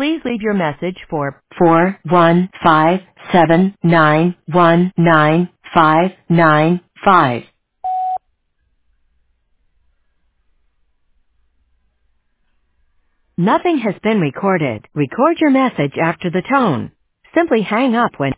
Please leave your message for 41579199595. Nothing has been recorded. Record your message after the tone. Simply hang up when